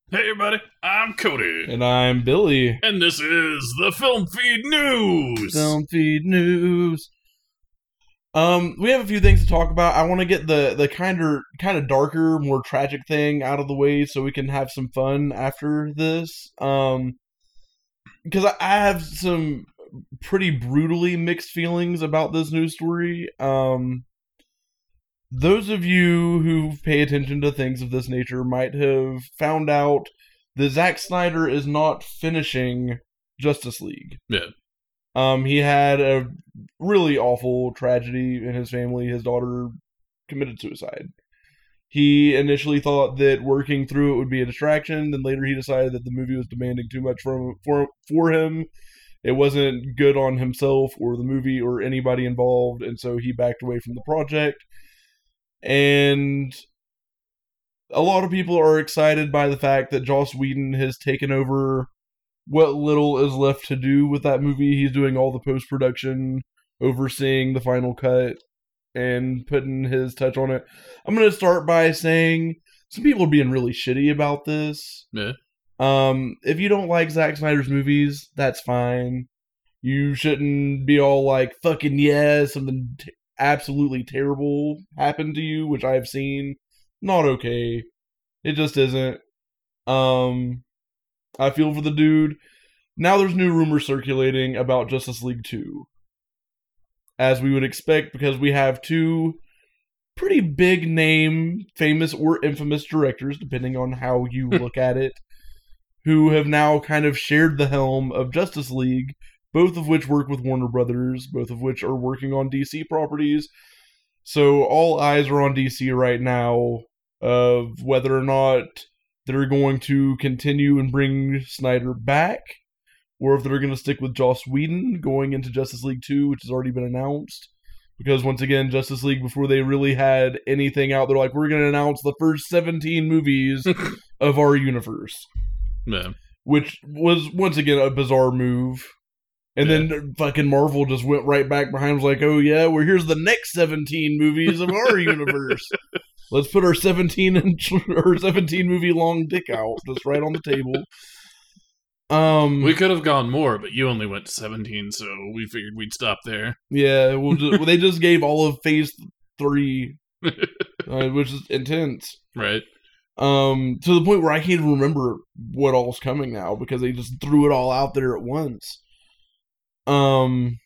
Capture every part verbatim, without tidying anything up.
Hey everybody, I'm Cody. And I'm Billy. And this is the Film Feed News. Film Feed News. Um, we have a few things to talk about. I want to get the the kind of kind of darker, more tragic thing out of the way, so we can have some fun after this. Um, because I, I have some pretty brutally mixed feelings about this news story. Um, those of you who pay attention to things of this nature might have found out that Zack Snyder is not finishing Justice League. Yeah. Um, he had a really awful tragedy in his family. His daughter committed suicide. He initially thought that working through it would be a distraction, then later he decided that the movie was demanding too much from for for him. It wasn't good on himself or the movie or anybody involved, and so he backed away from the project. And a lot of people are excited by the fact that Joss Whedon has taken over what little is left to do with that movie. He's doing all the post-production, overseeing the final cut, and putting his touch on it. I'm going to start by saying some people are being really shitty about this. Yeah. Um, if you don't like Zack Snyder's movies, that's fine. You shouldn't be all like, fucking yeah, something t- absolutely terrible happened to you, which I've seen. Not okay. It just isn't. Um, I feel for the dude. Now there's new rumors circulating about Justice League two. As we would expect, because we have two pretty big name, famous or infamous directors, depending on how you look at it, who have now kind of shared the helm of Justice League, both of which work with Warner Brothers, both of which are working on D C properties. So all eyes are on D C right now of whether or not they're going to continue and bring Snyder back, or if they're going to stick with Joss Whedon going into Justice League two, which has already been announced. Because once again, Justice League, before they really had anything out, they're like, we're going to announce the first seventeen movies of our universe. Yeah. Which was, once again, a bizarre move. And yeah. Then fucking Marvel just went right back behind, was like, oh yeah, well here's the next seventeen movies of our universe. Let's put our seventeen inch or seventeen movie long dick out, just right on the table. Um, we could have gone more, but you only went to seventeen, so we figured we'd stop there. Yeah, we'll just, well, they just gave all of Phase three, uh, which is intense. Right. Um, to the point where I can't even remember what all's coming now, because they just threw it all out there at once. Um,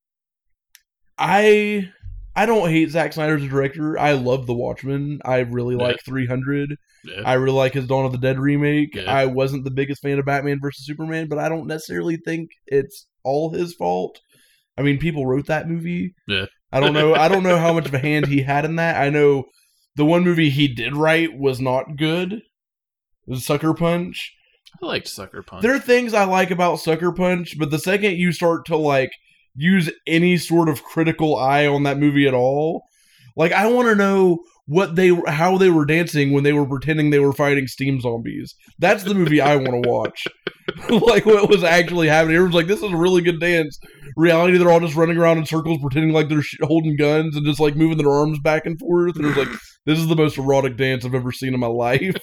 I I don't hate Zack Snyder as a director. I love The Watchmen. I really yeah. like three hundred. Yeah. I really like his Dawn of the Dead remake. Yeah. I wasn't the biggest fan of Batman versus Superman, but I don't necessarily think it's all his fault. I mean, people wrote that movie. Yeah. I don't know. I don't know how much of a hand he had in that. I know the one movie he did write was not good. It was Sucker Punch. I liked Sucker Punch. There are things I like about Sucker Punch, but the second you start to like use any sort of critical eye on that movie at all, like I want to know what they how they were dancing when they were pretending they were fighting steam zombies. That's the movie I want to watch. Like what was actually happening. Everyone's like, this is a really good dance. Reality, they're all just running around in circles pretending like they're sh- holding guns and just like moving their arms back and forth. And it was like, this is the most erotic dance I've ever seen in my life.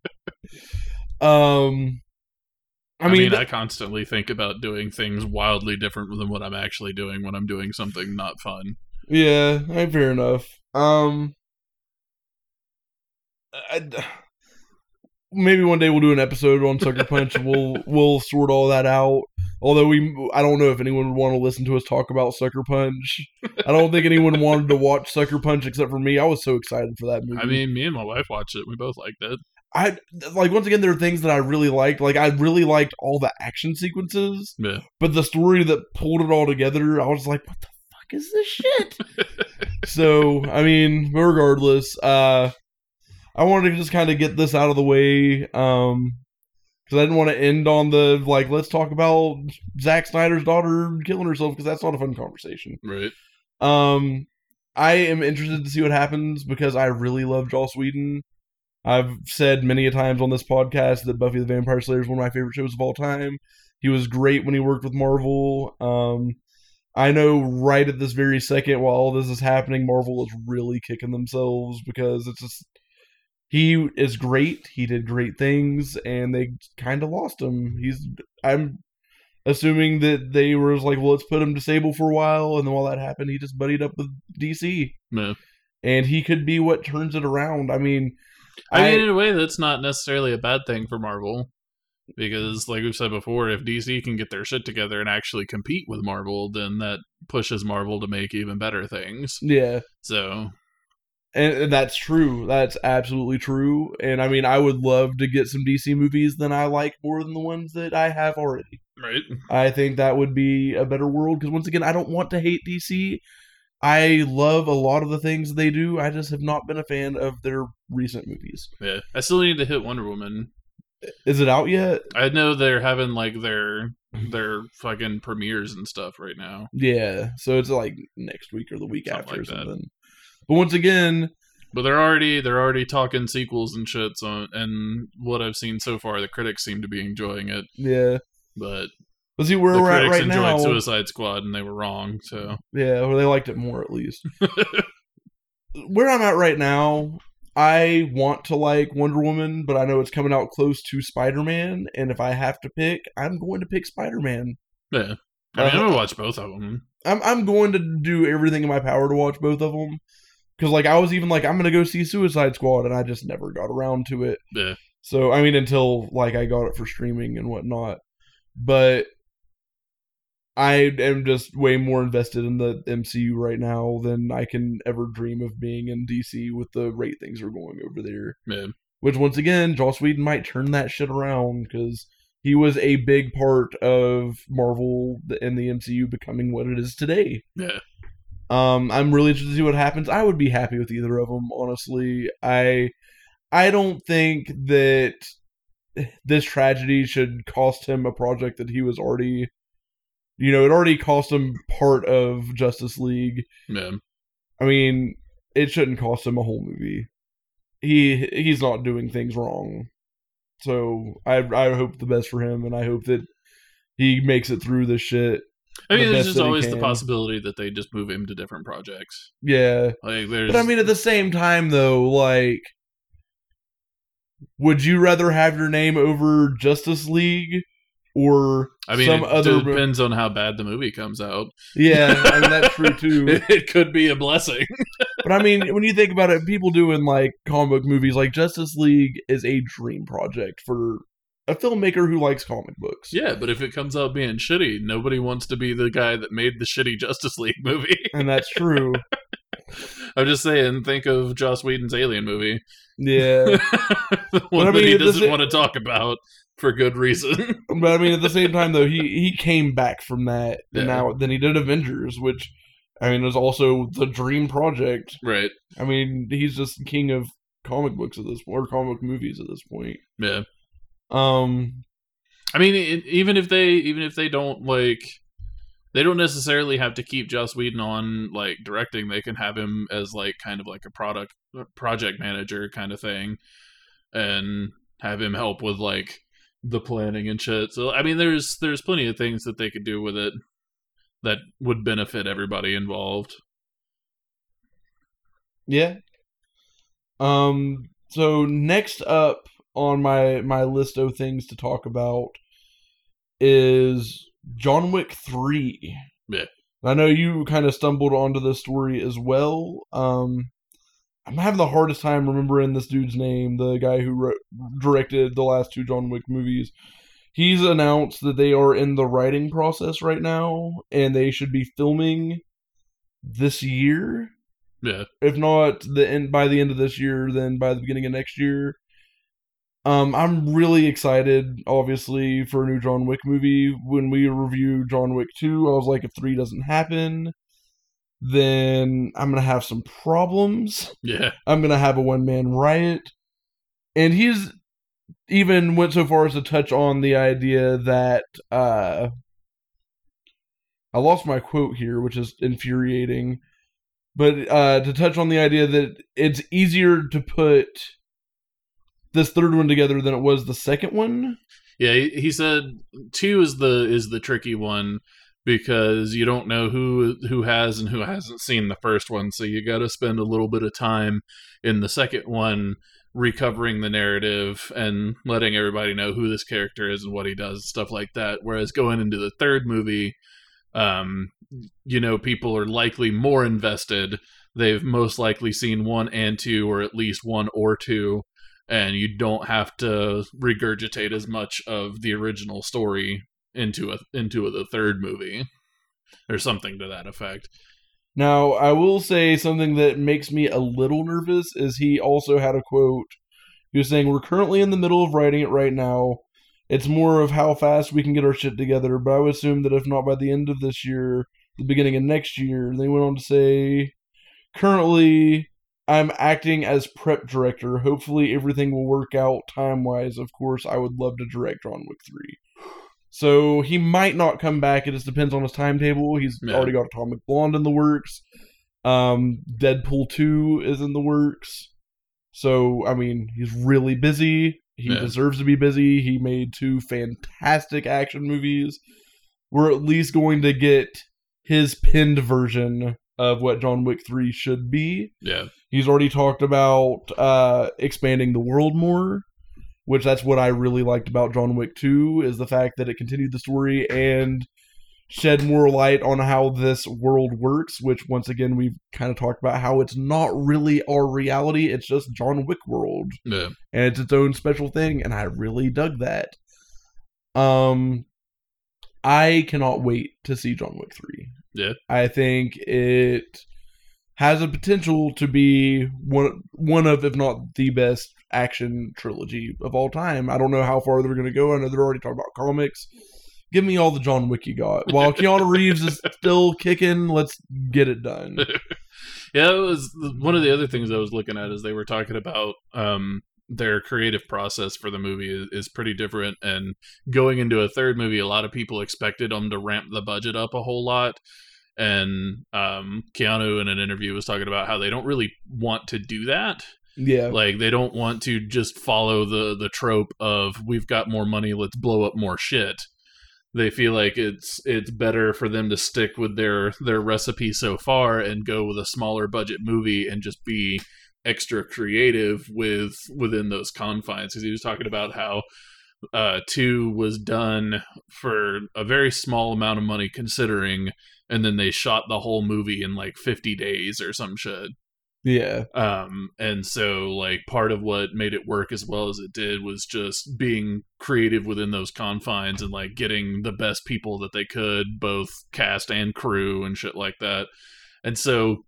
Um, I, I mean, mean th- I constantly think about doing things wildly different than what I'm actually doing when I'm doing something not fun. Yeah, fair enough. Um, I, maybe one day we'll do an episode on Sucker Punch and we'll we'll sort all that out. Although we, I don't know if anyone would want to listen to us talk about Sucker Punch. I don't think anyone wanted to watch Sucker Punch except for me. I was so excited for that movie. I mean, me and my wife watched it. We both liked it. I like once again there are things that I really liked. Like I really liked all the action sequences. Yeah. But the story that pulled it all together, I was like, what the fuck is this shit? So, I mean, regardless, uh I wanted to just kind of get this out of the way. Um because I didn't want to end on the like, let's talk about Zack Snyder's daughter killing herself, because that's not a fun conversation. Right. Um I am interested to see what happens because I really love Joss Whedon. I've said many a times on this podcast that Buffy the Vampire Slayer is one of my favorite shows of all time. He was great when he worked with Marvel. Um, I know right at this very second, while all this is happening, Marvel is really kicking themselves because it's just he is great. He did great things, and they kind of lost him. He's I'm assuming that they were like, well, let's put him disabled for a while, and then while that happened, he just buddied up with D C. No. And he could be what turns it around. I mean, I, I mean, in a way, that's not necessarily a bad thing for Marvel. Because, like we've said before, if D C can get their shit together and actually compete with Marvel, then that pushes Marvel to make even better things. Yeah. So... And that's true. That's absolutely true. And I mean, I would love to get some D C movies that I like more than the ones that I have already. Right. I think that would be a better world. Because once again, I don't want to hate D C. I love a lot of the things they do. I just have not been a fan of their recent movies. Yeah. I still need to hit Wonder Woman. Is it out yet? I know they're having like their their fucking premieres and stuff right now. Yeah. So it's like next week or the week Something after like or something. that. But once again, but they're already they're already talking sequels and shit. So, and what I've seen so far, the critics seem to be enjoying it. Yeah, but let's see where the we're at right critics enjoyed now. Suicide Squad, and they were wrong. So yeah, or they liked it more at least. Where I'm at right now, I want to like Wonder Woman, but I know it's coming out close to Spider-Man, and if I have to pick, I'm going to pick Spider-Man. Yeah, I mean, uh, I'm gonna watch both of them. I'm I'm going to do everything in my power to watch both of them. Because, like, I was even like, I'm going to go see Suicide Squad, and I just never got around to it. Yeah. So, I mean, until, like, I got it for streaming and whatnot. But I am just way more invested in the M C U right now than I can ever dream of being in D C with the rate things are going over there. Yeah. Which, once again, Joss Whedon might turn that shit around, because he was a big part of Marvel and the M C U becoming what it is today. Yeah. Um, I'm really interested to see what happens. I would be happy with either of them, honestly. I I don't think that this tragedy should cost him a project that he was already, you know, it already cost him part of Justice League. Yeah. I mean, it shouldn't cost him a whole movie. He he's not doing things wrong. So I I hope the best for him, and I hope that he makes it through this shit. I mean, the there's just always the possibility that they just move him to different projects. Yeah. Like, there's... But I mean, at the same time, though, like, would you rather have your name over Justice League or I mean, some it other... depends on how bad the movie comes out. Yeah, I mean, that's true, too. it, it could be a blessing. But I mean, when you think about it, people doing, like, comic book movies, like, Justice League is a dream project for a filmmaker who likes comic books. Yeah, but if it comes out being shitty, nobody wants to be the guy that made the shitty Justice League movie. And that's true. I'm just saying, think of Joss Whedon's Alien movie. Yeah. The one but, I mean, that he doesn't same... want to talk about for good reason. But I mean, at the same time, though, he, he came back from that. Yeah. And now, then he did Avengers, which, I mean, is also the dream project. Right. I mean, he's just king of comic books at this point, or comic book movies at this point. Yeah. Um, I mean, it, even if they even if they don't like, they don't necessarily have to keep Joss Whedon on like directing. They can have him as like kind of like a product project manager kind of thing, and have him help with like the planning and shit. So I mean, there's there's plenty of things that they could do with it that would benefit everybody involved. Yeah. Um. So next up on my my list of things to talk about is John Wick three. Yeah. I know you kind of stumbled onto this story as well. Um, I'm having the hardest time remembering this dude's name, the guy who wrote, directed the last two John Wick movies. He's announced that they are in the writing process right now, and they should be filming this year. Yeah. If not the end by the end of this year, then by the beginning of next year. Um, I'm really excited, obviously, for a new John Wick movie. When we reviewed John Wick two, I was like, if three doesn't happen, then I'm going to have some problems. Yeah. I'm going to have a one-man riot. And he's even went so far as to touch on the idea that, uh, I lost my quote here, which is infuriating, but uh, to touch on the idea that it's easier to put this third one together than it was the second one. Yeah, he, he said two is the is the tricky one because you don't know who who has and who hasn't seen the first one, so you got to spend a little bit of time in the second one recovering the narrative and letting everybody know who this character is and what he does, stuff like that. Whereas going into the third movie, um, you know, people are likely more invested. They've most likely seen one and two, or at least one or two, and you don't have to regurgitate as much of the original story into a into the third movie, or something to that effect. Now, I will say something that makes me a little nervous is he also had a quote. He was saying, "We're currently in the middle of writing it right now. It's more of how fast we can get our shit together, but I would assume that if not by the end of this year, the beginning of next year." They went on to say, "Currently, I'm acting as prep director. Hopefully everything will work out time-wise. Of course, I would love to direct John Wick three. So he might not come back. It just depends on his timetable. He's yeah. already got Atomic Blonde in the works. Um, Deadpool two is in the works. So, I mean, he's really busy. He yeah. deserves to be busy. He made two fantastic action movies. We're at least going to get his pinned version of what John Wick three should be. Yeah. He's already talked about uh, expanding the world more, which that's what I really liked about John Wick two, is the fact that it continued the story and shed more light on how this world works, which once again, we've kind of talked about how it's not really our reality. It's just John Wick world. Yeah. And it's its own special thing, and I really dug that. Um, I cannot wait to see John Wick three. Yeah. I think it has a potential to be one one of, if not the best action trilogy of all time. I don't know how far they're going to go. I know they're already talking about comics. Give me all the John Wick you got. While Keanu Reeves is still kicking, let's get it done. Yeah, it was one of the other things I was looking at is they were talking about um, their creative process for the movie is, is pretty different. And going into a third movie, a lot of people expected them to ramp the budget up a whole lot. And um, Keanu in an interview was talking about how they don't really want to do that. Yeah. Like, they don't want to just follow the, the trope of, we've got more money, let's blow up more shit. They feel like it's it's better for them to stick with their, their recipe so far and go with a smaller budget movie and just be extra creative with within those confines. Because he was talking about how uh, two was done for a very small amount of money considering, and then they shot the whole movie in like fifty days or some shit. Yeah. Um, and so, like, part of what made it work as well as it did was just being creative within those confines and, like, getting the best people that they could, both cast and crew and shit like that. And so,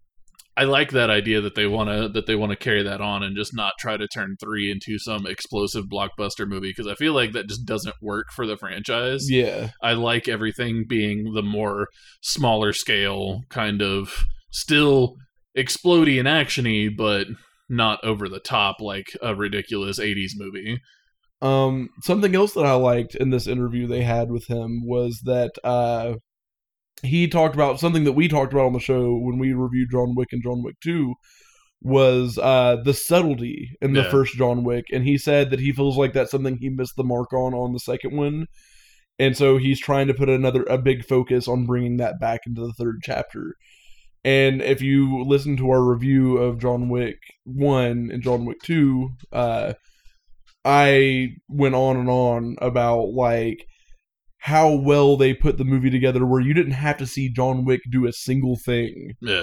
I like that idea that they want to that they want to carry that on and just not try to turn three into some explosive blockbuster movie, because I feel like that just doesn't work for the franchise. Yeah. I like everything being the more smaller scale, kind of still explodey and actiony, but not over the top like a ridiculous eighties movie. Um, something else that I liked in this interview they had with him was that uh, he talked about something that we talked about on the show when we reviewed John Wick and John Wick two, was uh, the subtlety in the yeah. first John Wick, and he said that he feels like that's something he missed the mark on on the second one, and so he's trying to put another a big focus on bringing that back into the third chapter. And if you listen to our review of John Wick one and John Wick two, uh, I went on and on about, like, how well they put the movie together where you didn't have to see John Wick do a single thing. Yeah.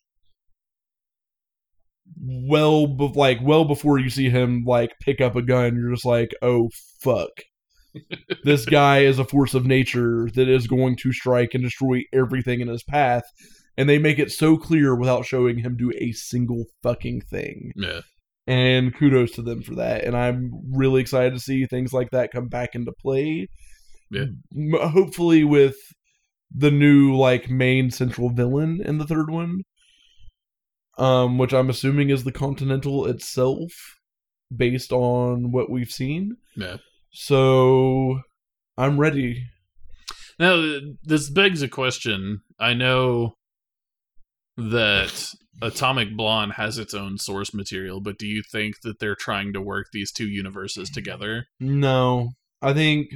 Well, be- like, well before you see him, like, pick up a gun, you're just like, oh, fuck. This guy is a force of nature that is going to strike and destroy everything in his path. And they make it so clear without showing him do a single fucking thing. Yeah. And kudos to them for that. And I'm really excited to see things like that come back into play. Yeah. M- hopefully with the new, like, main central villain in the third one. Um, which I'm assuming is the Continental itself, based on what we've seen. Yeah. So, I'm ready. Now, this begs a question. I know that Atomic Blonde has its own source material, but do you think that they're trying to work these two universes together? No. I think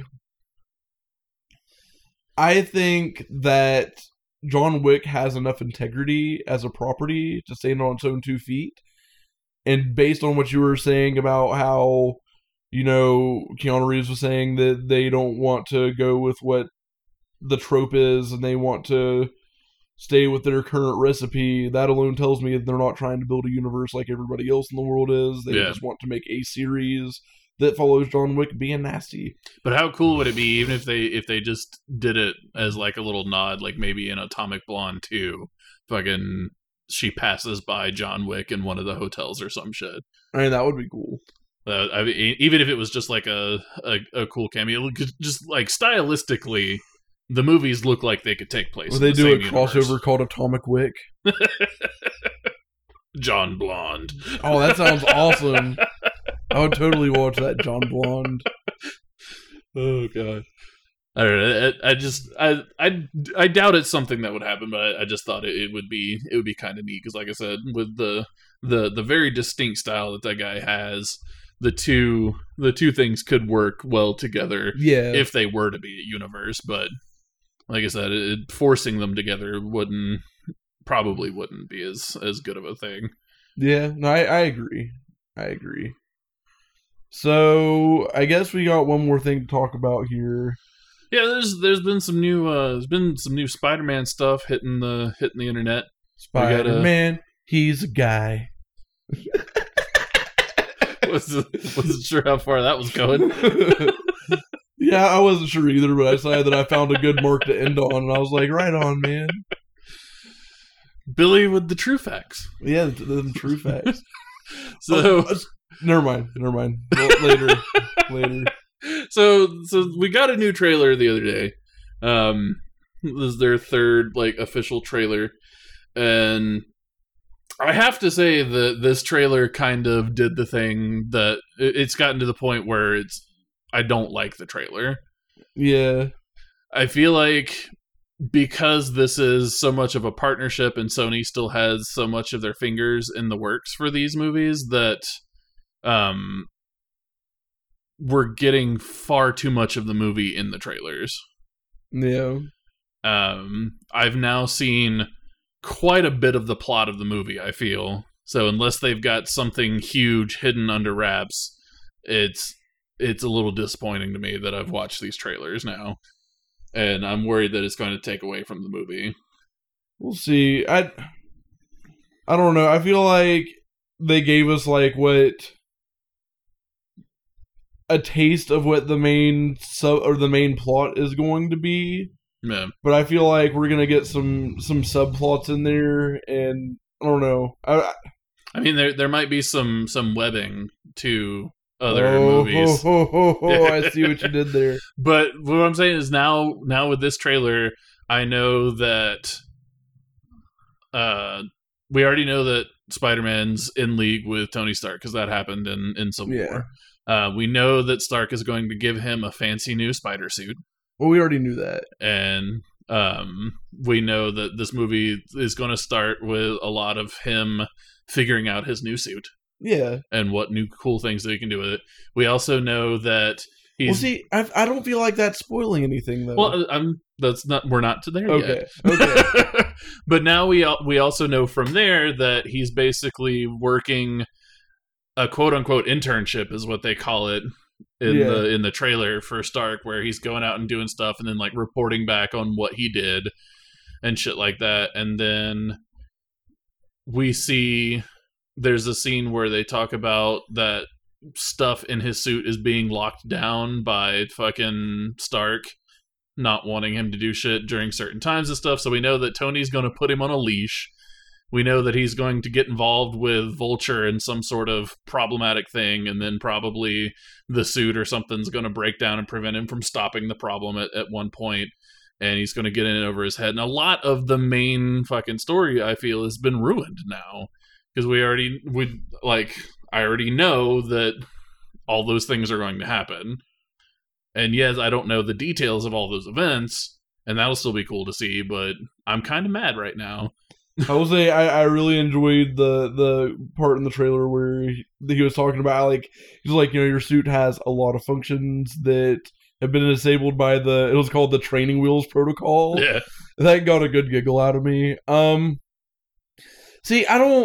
I think that John Wick has enough integrity as a property to stand on its own two feet, and based on what you were saying about how, you know, Keanu Reeves was saying that they don't want to go with what the trope is and they want to stay with their current recipe, that alone tells me that they're not trying to build a universe like everybody else in the world is. They Yeah. just want to make a series that follows John Wick being nasty. But how cool would it be even if they if they just did it as like a little nod, like maybe in Atomic Blonde two, fucking she passes by John Wick in one of the hotels or some shit. I mean, that would be cool. Uh, I mean, even if it was just like a a, a cool cameo, just like stylistically, the movies look like they could take place. Or they in the do a same universe. crossover called Atomic Wick. John Blonde. Oh, that sounds awesome. I would totally watch that, John Blonde. Oh god. I don't know. I, I just I, I I doubt it's something that would happen, but I, I just thought it, it would be it would be kind of neat because, like I said, with the the the very distinct style that that guy has, the two the two things could work well together Yeah. if they were to be a universe. But like I said, it, forcing them together wouldn't probably wouldn't be as as good of a thing. Yeah, no, I, I agree. I agree. So I guess we got one more thing to talk about here. Yeah, there's there's been some new uh, there's been some new Spider-Man stuff hitting the hitting the internet. Spider-Man, he's a guy. wasn't, wasn't sure how far that was going. Yeah, I wasn't sure either, but I decided that I found a good mark to end on, and I was like, right on, man. Billy with the true facts. Yeah, the, the true facts. So oh, never mind, never mind. Well, later, later. So so we got a new trailer the other day. Um, this is their third like official trailer, and I have to say that this trailer kind of did the thing that it's gotten to the point where it's I don't like the trailer. Yeah, I feel like because this is so much of a partnership and Sony still has so much of their fingers in the works for these movies that um we're getting far too much of the movie in the trailers. yeah. Um I've now seen quite a bit of the plot of the movie, I feel. So unless they've got something huge hidden under wraps, it's it's a little disappointing to me that I've watched these trailers now. And I'm worried that it's going to take away from the movie. We'll see. I I don't know. I feel like they gave us like what a taste of what the main sub or the main plot is going to be. Yeah. But I feel like we're gonna get some some subplots in there, and I don't know. I, I mean, there there might be some some webbing to other oh, movies. Oh, oh, oh, oh, I see what you did there. But what I'm saying is now now with this trailer, I know that uh we already know that Spider-Man's in league with Tony Stark because that happened in in Civil Yeah. War. Uh, we know that Stark is going to give him a fancy new spider suit, Well, we already knew that. and um, we know that this movie is going to start with a lot of him figuring out his new suit Yeah. and what new cool things that he can do with it. We also know that he's Well, see, I, I don't feel like that's spoiling anything, though. well. I'm that's not we're not to there okay. yet. Okay. But now we al- we also know from there that he's basically working a quote unquote internship is what they call it in Yeah. the in the trailer for Stark, where he's going out and doing stuff and then like reporting back on what he did and shit like that. And then we see there's a scene where they talk about that stuff in his suit is being locked down by fucking Stark not wanting him to do shit during certain times and stuff. So we know that Tony's going to put him on a leash. We know that he's going to get involved with Vulture in some sort of problematic thing, and then probably the suit or something's going to break down and prevent him from stopping the problem at, at one point, and he's going to get in over his head. And a lot of the main fucking story, I feel, has been ruined now. Because we already, we like, I already know that all those things are going to happen. And yes, I don't know the details of all those events, and that'll still be cool to see, but I'm kind of mad right now. I will say I, I really enjoyed the the part in the trailer where he, he was talking about like he's like you know your suit has a lot of functions that have been disabled by the it was called the training wheels protocol. Yeah. That got a good giggle out of me. Um, see, I don't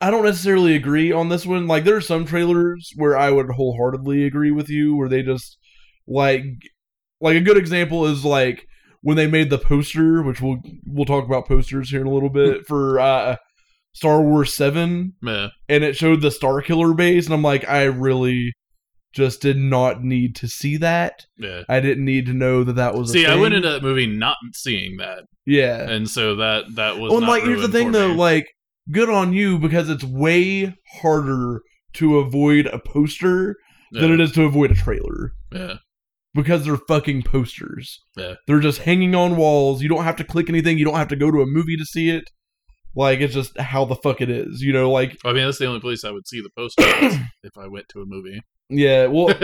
I don't necessarily agree on this one. Like, there are some trailers where I would wholeheartedly agree with you, where they just like, like a good example is like when they made the poster, which we'll we'll talk about posters here in a little bit for uh, Star Wars seven, yeah. and it showed the Starkiller base, and I'm like, I really just did not need to see that. Yeah, I didn't need to know that that was. See, a thing. I went into that movie not seeing that. Yeah, and so that that was. Well, not like here's the thing though, me. like good on you because it's way harder to avoid a poster yeah. than it is to avoid a trailer. Yeah. Because they're fucking posters. Yeah. They're just hanging on walls. You don't have to click anything. You don't have to go to a movie to see it. Like, it's just how the fuck it is. You know, like... I mean, that's the only place I would see the poster if I went to a movie. Yeah, well...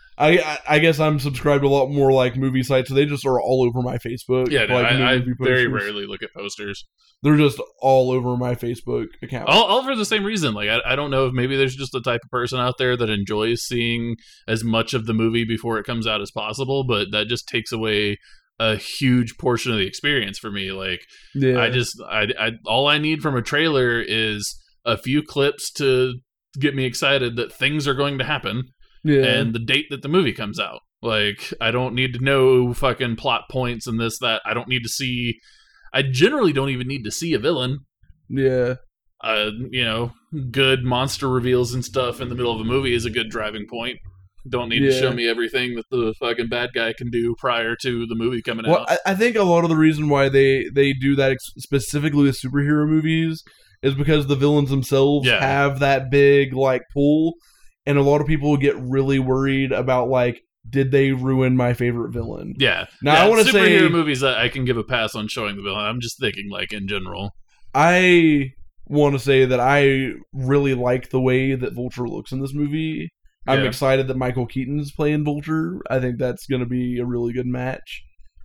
I I guess I'm subscribed to a lot more like movie sites, so they just are all over my Facebook. Yeah, no, like, I, I very rarely look at posters. They're just all over my Facebook account. All, all for the same reason. Like, I, I don't know if maybe there's just a type of person out there that enjoys seeing as much of the movie before it comes out as possible, but that just takes away a huge portion of the experience for me. Like, yeah. I just, I, I, all I need from a trailer is a few clips to get me excited that things are going to happen. Yeah. And the date that the movie comes out. Like, I don't need to know fucking plot points and this, that. I don't need to see... I generally don't even need to see a villain. Yeah. Uh, you know, good monster reveals and stuff in the middle of a movie is a good driving point. Don't need yeah. to show me everything that the fucking bad guy can do prior to the movie coming well, out. Well, I, I think a lot of the reason why they, they do that ex- specifically with superhero movies is because the villains themselves yeah. have that big, like, pull... And a lot of people get really worried about, like, did they ruin my favorite villain? Yeah. Now, yeah, I want to say... superhero movies, I can give a pass on showing the villain. I'm just thinking, like, in general. I want to say that I really like the way that Vulture looks in this movie. I'm yeah. excited that Michael Keaton's playing Vulture. I think that's going to be a really good match.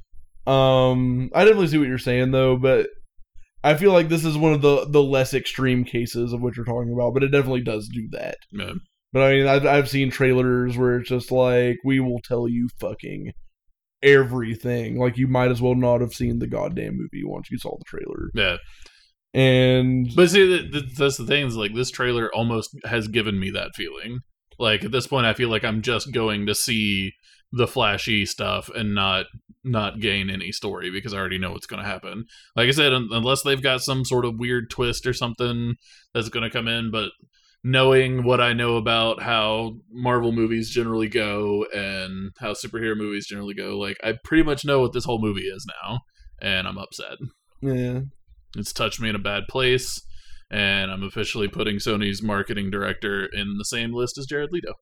Um, I definitely see what you're saying, though, but I feel like this is one of the, the less extreme cases of what you're talking about, but it definitely does do that. Yeah. But I mean, I've, I've seen trailers where it's just like, we will tell you fucking everything. Like, you might as well not have seen the goddamn movie once you saw the trailer. Yeah. And... But see, that's the thing, is like, this trailer almost has given me that feeling. Like, at this point, I feel like I'm just going to see the flashy stuff and not not gain any story because I already know what's going to happen. Like I said, unless they've got some sort of weird twist or something that's going to come in, but... knowing what I know about how Marvel movies generally go and how superhero movies generally go, like, I pretty much know what this whole movie is now, and I'm upset. Yeah. It's touched me in a bad place, and I'm officially putting Sony's marketing director in the same list as Jared Leto.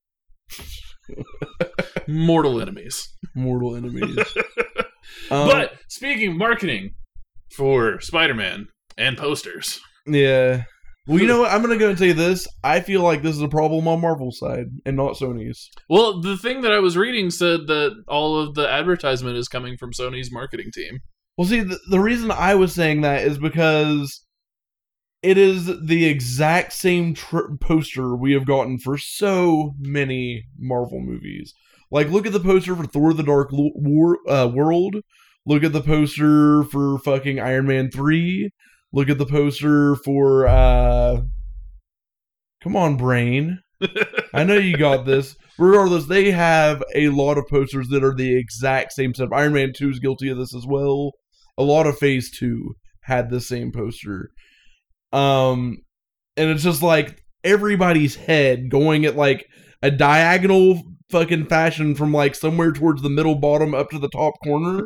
Mortal enemies. Mortal enemies. um, but, speaking of marketing for Spider-Man and posters. Yeah. Well, you know what? I'm going to go and say this. I feel like this is a problem on Marvel's side and not Sony's. Well, the thing that I was reading said that all of the advertisement is coming from Sony's marketing team. Well, see, the, the reason I was saying that is because it is the exact same tr- poster we have gotten for so many Marvel movies. Like, look at the poster for Thor the Dark War, uh, World. Look at the poster for fucking Iron Man three. Look at the poster for, uh... Come on, brain. I know you got this. Regardless, they have a lot of posters that are the exact same stuff. Iron Man two is guilty of this as well. A lot of Phase two had the same poster. Um, and it's just like everybody's head going at like a diagonal fucking fashion from like somewhere towards the middle bottom up to the top corner.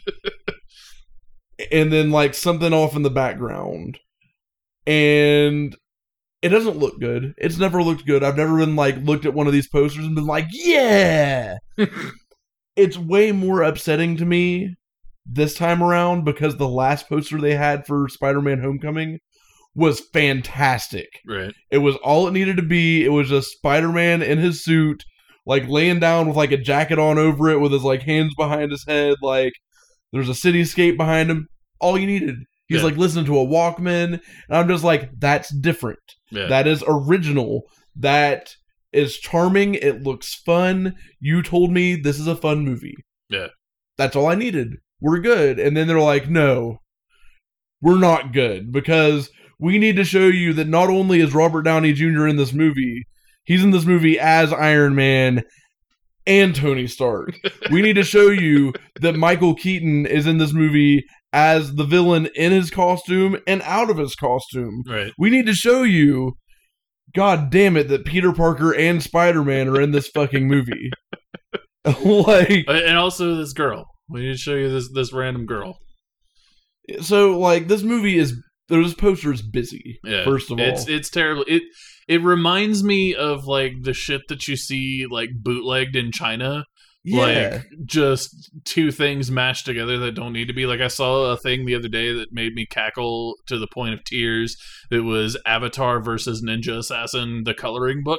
And then, like, something off in the background. And it doesn't look good. It's never looked good. I've never been, like, looked at one of these posters and been like, yeah! It's way more upsetting to me this time around because the last poster they had for Spider-Man Homecoming was fantastic. Right. It was all it needed to be. It was just Spider-Man in his suit, like, laying down with, like, a jacket on over it with his, like, hands behind his head, like... There's a cityscape behind him. All you needed. He's yeah. like listening to a Walkman. And I'm just like, that's different. Yeah. That is original. That is charming. It looks fun. You told me this is a fun movie. Yeah. That's all I needed. We're good. And then they're like, no, we're not good. Because we need to show you that not only is Robert Downey Junior in this movie, he's in this movie as Iron Man and Tony Stark. We need to show you that Michael Keaton is in this movie as the villain in his costume and out of his costume. Right. We need to show you, God damn it, that Peter Parker and Spider-Man are in this fucking movie. Like, and also this girl. We need to show you this this random girl. So, like, this movie is, this poster is busy, Yeah, first of all. It's it's terrible. It it reminds me of, like, the shit that you see, like, bootlegged in China. Yeah. Like, just two things mashed together that don't need to be. Like, I saw a thing the other day that made me cackle to the point of tears. It was Avatar versus Ninja Assassin, the coloring book.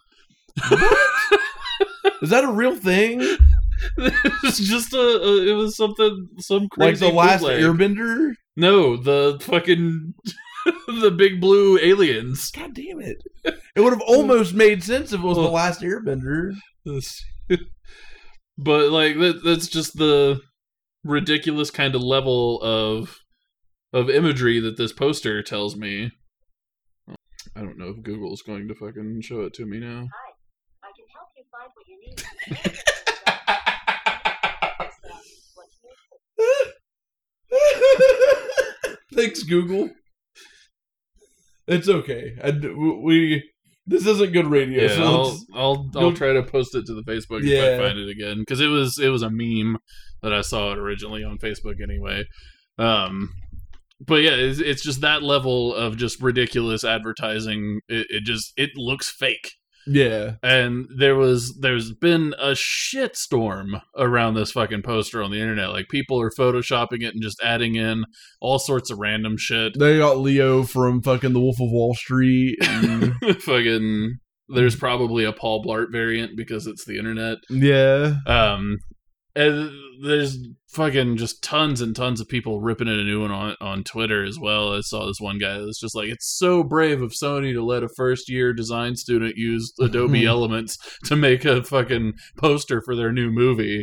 Is that a real thing? It's just a, a. It was something. Some crazy. Like the last bootleg. Airbender? No, the fucking the big blue aliens. God damn it! It would have almost made sense if it was the last Airbender. But like that. That's just the ridiculous kind of level of of imagery that this poster tells me. I don't know if Google's going to fucking show it to me now. Hi, I can help you find what you need. Thanks, Google. It's okay. I, we this isn't good radio. Yeah, so I'll I'll I'll try to post it to the Facebook Yeah. if I find it again, because it was it was a meme that I saw it originally on Facebook anyway. Um, but yeah, it's, it's just that level of just ridiculous advertising. It, it just it looks fake. yeah, And there was there's been a shitstorm around this fucking poster on the internet. Like, people are photoshopping it and just adding in all sorts of random shit. they got Leo from fucking The Wolf of Wall Street. And, Fucking there's probably a Paul Blart variant because it's the internet. yeah, Um and there's fucking just tons and tons of people ripping it a new one on on Twitter as well. I saw this one guy that's just like, it's so brave of Sony to let a first year design student use Adobe Elements to make a fucking poster for their new movie.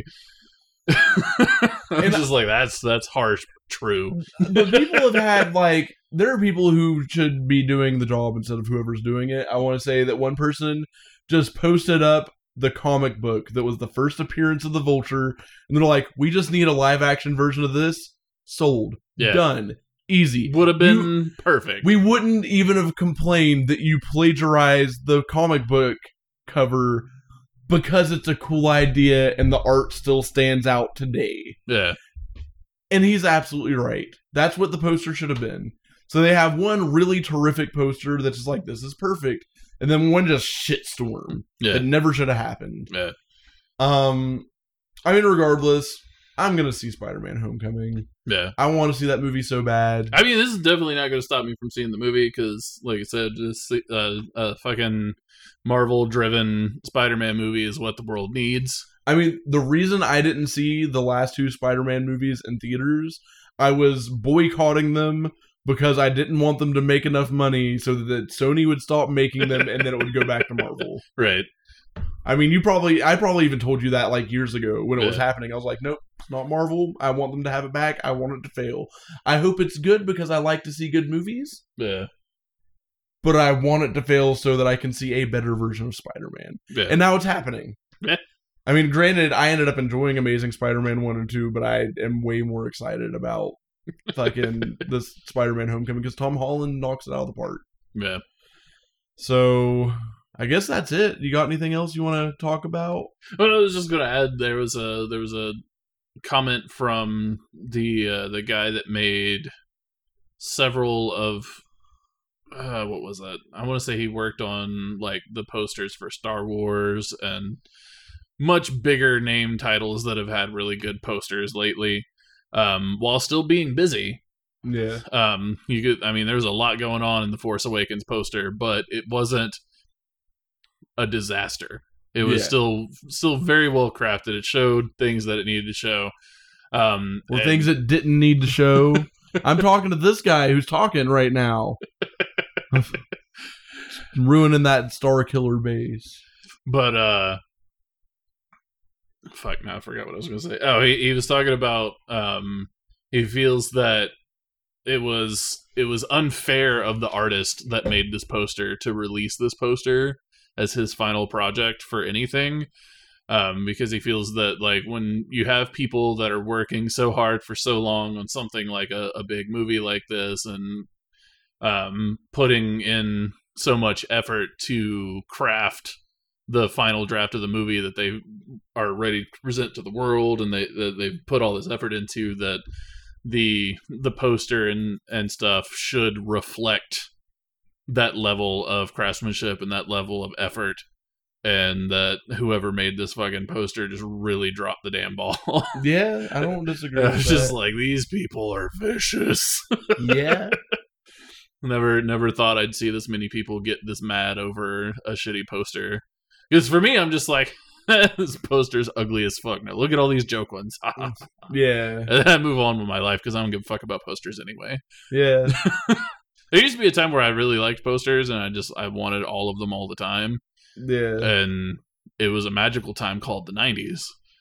I'm And just like, that's that's harsh, but true. but people have had like there are people who should be doing the job instead of whoever's doing it. I want to say that one person just posted up the comic book that was the first appearance of the Vulture, and they're like, we just need a live action version of this. Sold. Yeah. Done. Easy. Would have been You- perfect. We wouldn't even have complained that you plagiarized the comic book cover because it's a cool idea and the art still stands out today. yeah. And he's absolutely right. That's what the poster should have been. So they have one really terrific poster that's just like, this is perfect. And then one just shitstorm Yeah. that never should have happened. Yeah. Um, I mean, regardless, I'm going to see Spider-Man Homecoming. Yeah. I want to see that movie so bad. I mean, this is definitely not going to stop me from seeing the movie because, like I said, this uh, a fucking Marvel-driven Spider-Man movie is what the world needs. I mean, the reason I didn't see the last two Spider-Man movies in theaters, I was boycotting them because I didn't want them to make enough money so that Sony would stop making them and then it would go back to Marvel. Right. I mean, you probably, I probably even told you that like years ago when it was Yeah. happening. I was like, nope, it's not Marvel. I want them to have it back. I want it to fail. I hope it's good because I like to see good movies, Yeah. but I want it to fail so that I can see a better version of Spider-Man. Yeah. And now it's happening. Yeah. I mean, granted, I ended up enjoying Amazing Spider-Man one and two, but I am way more excited about fucking this Spider-Man Homecoming because Tom Holland knocks it out of the park. Yeah. So I guess that's it. You got anything else you want to talk about? Well, I was just going to add there was a there was a comment from the uh, the guy that made several of uh, what was that? I want to say he worked on like the posters for Star Wars and much bigger name titles that have had really good posters lately, um, while still being busy. Yeah. Um, you could, I mean, there was a lot going on in the Force Awakens poster, but it wasn't a disaster. It was Yeah. still still very well crafted. It showed things that it needed to show. Um, Well, and- things it didn't need to show. I'm talking to this guy who's talking right now. Ruining that Star Killer base. But uh fuck, now I forgot what I was gonna say. Oh, he, he was talking about um he feels that it was it was unfair of the artist that made this poster to release this poster as his final project for anything. Um, because he feels that, like, when you have people that are working so hard for so long on something like a, a big movie like this, and um, putting in so much effort to craft the final draft of the movie that they are ready to present to the world, and they that they've put all this effort into, that the the poster and and stuff should reflect that level of craftsmanship and that level of effort. And that whoever made this fucking poster just really dropped the damn ball. Yeah, I don't disagree I with was that. just like, these people are vicious. Yeah. Never never thought I'd see this many people get this mad over a shitty poster. Because for me, I'm just like, this poster's ugly as fuck. Now look at all these joke ones. Yeah. And then I move on with my life because I don't give a fuck about posters anyway. Yeah. There used to be a time where I really liked posters and I just I wanted all of them all the time. Yeah. And it was a magical time called the nineties.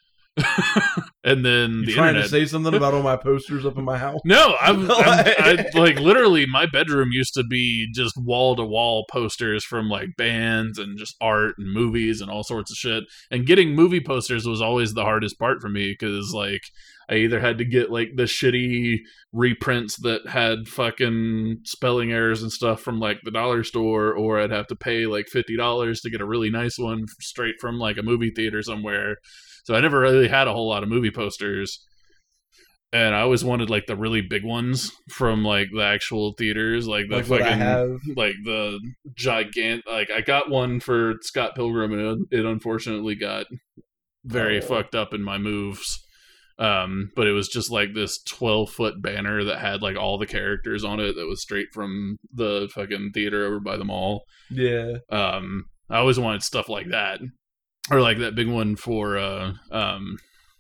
And then You the trying internet. to say something about all my posters up in my house? No, I'm, I'm I, like literally my bedroom used to be just wall to wall posters from like bands and just art and movies and all sorts of shit. And getting movie posters was always the hardest part for me because like I either had to get like the shitty reprints that had fucking spelling errors and stuff from like the dollar store, or I'd have to pay like fifty dollars to get a really nice one straight from like a movie theater somewhere. So I never really had a whole lot of movie posters. And I always wanted like the really big ones from like the actual theaters, like the Like what I fucking, have. like the gigant. Like I got one for Scott Pilgrim, and it, it unfortunately got very Oh. fucked up in my moves. Um, but it was just like this twelve foot banner that had like all the characters on it that was straight from the fucking theater over by the mall. Yeah. Um, I always wanted stuff like that. Or like that big one for, uh, um,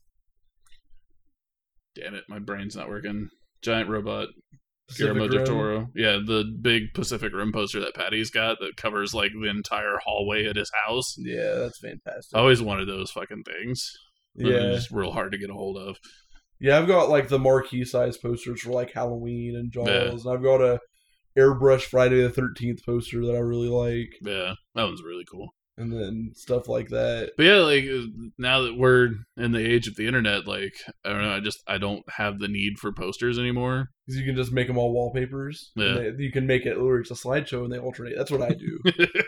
damn it, my brain's not working. Giant Robot, Guillermo Pacific del Rim. Toro. Yeah, the big Pacific Rim poster that Patty's got that covers like the entire hallway at his house. Yeah, that's fantastic. I always wanted those fucking things. They're Yeah. just real hard to get a hold of. Yeah, I've got like the marquee size posters for like Halloween and Jaws, Yeah. and I've got a airbrush Friday the thirteenth poster that I really like, Yeah, that one's really cool. and then stuff like that. But yeah, like now that we're in the age of the internet, like I don't know, I just I don't have the need for posters anymore. Because you can just make them all wallpapers. Yeah. And they, you can make it where it's a slideshow and they alternate. That's what I do.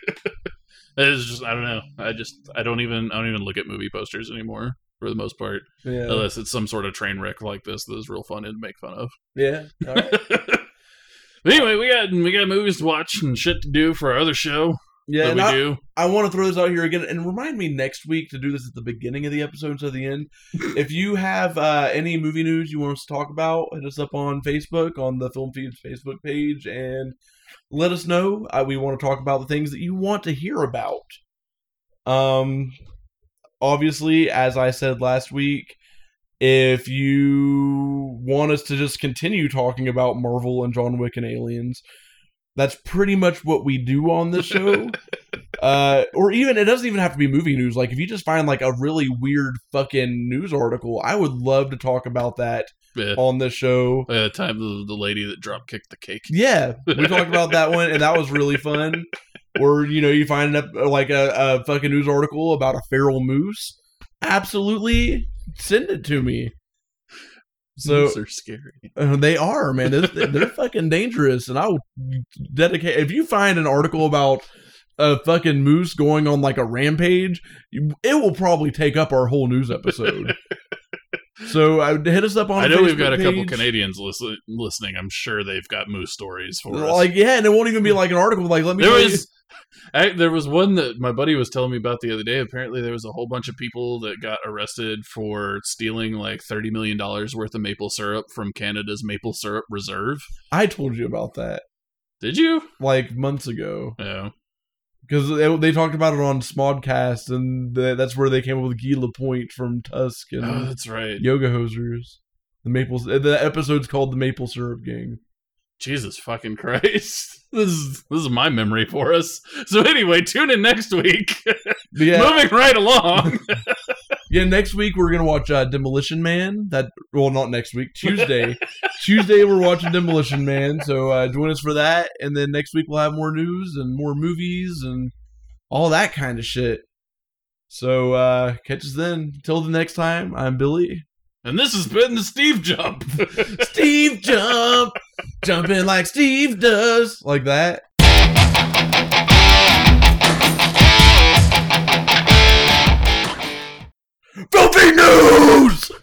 It's just I don't know. I just I don't even I don't even look at movie posters anymore for the most part, Yeah. unless it's some sort of train wreck like this that is real fun to make fun of. Yeah. All right. But anyway, we got we got movies to watch and shit to do for our other show Yeah. that And we I, do. I want to throw this out here again and remind me next week to do this at the beginning of the episode instead of the end. If you have uh, any movie news you want us to talk about, hit us up on Facebook, on the Film Feeds Facebook page, and let us know. Uh, we want to talk about the things that you want to hear about. Um, obviously, as I said last week, if you want us to just continue talking about Marvel and John Wick and aliens, that's pretty much what we do on this show. uh, or even, it doesn't even have to be movie news. Like, if you just find like a really weird fucking news article, I would love to talk about that Yeah. on this show. Uh, the time the, the lady that drop kicked the cake. Yeah, we talked about that one, and that was really fun. Or, you know, you find up like a, a fucking news article about a feral moose. Absolutely, send it to me. So Moose are scary. uh, they are, man. They're, they're fucking dangerous, and I will dedicate. If you find an article about a fucking moose going on like a rampage, you- it will probably take up our whole news episode. So uh, hit us up on. I know the we've got a Facebook couple page. Canadians listen, listening. I'm sure they've got moose stories for us. Like, yeah, and it won't even be like an article. Like, let me. There tell you- was, I, there was one that my buddy was telling me about the other day. Apparently, there was a whole bunch of people that got arrested for stealing like thirty million dollars worth of maple syrup from Canada's maple syrup reserve. I told you about that Did you? like months ago Yeah. because they, they talked about it on Smodcast, and the, that's where they came up with Guy Lapointe from Tusk and Oh, that's right. Yoga Hosers. The maple. The episode's called "The Maple Syrup Gang." Jesus fucking Christ. This is this is my memory for us. So anyway, tune in next week. But yeah, Moving right along. yeah. Next week we're gonna watch uh, Demolition Man. That well, not next week. Tuesday Tuesday we're watching Demolition Man, so uh, join us for that. And then next week we'll have more news and more movies and all that kind of shit. So uh, catch us then. Until the next time, I'm Billy. And this has been the Steve Jump. Steve Jump! Jumping like Steve does. Like that. Filthy news!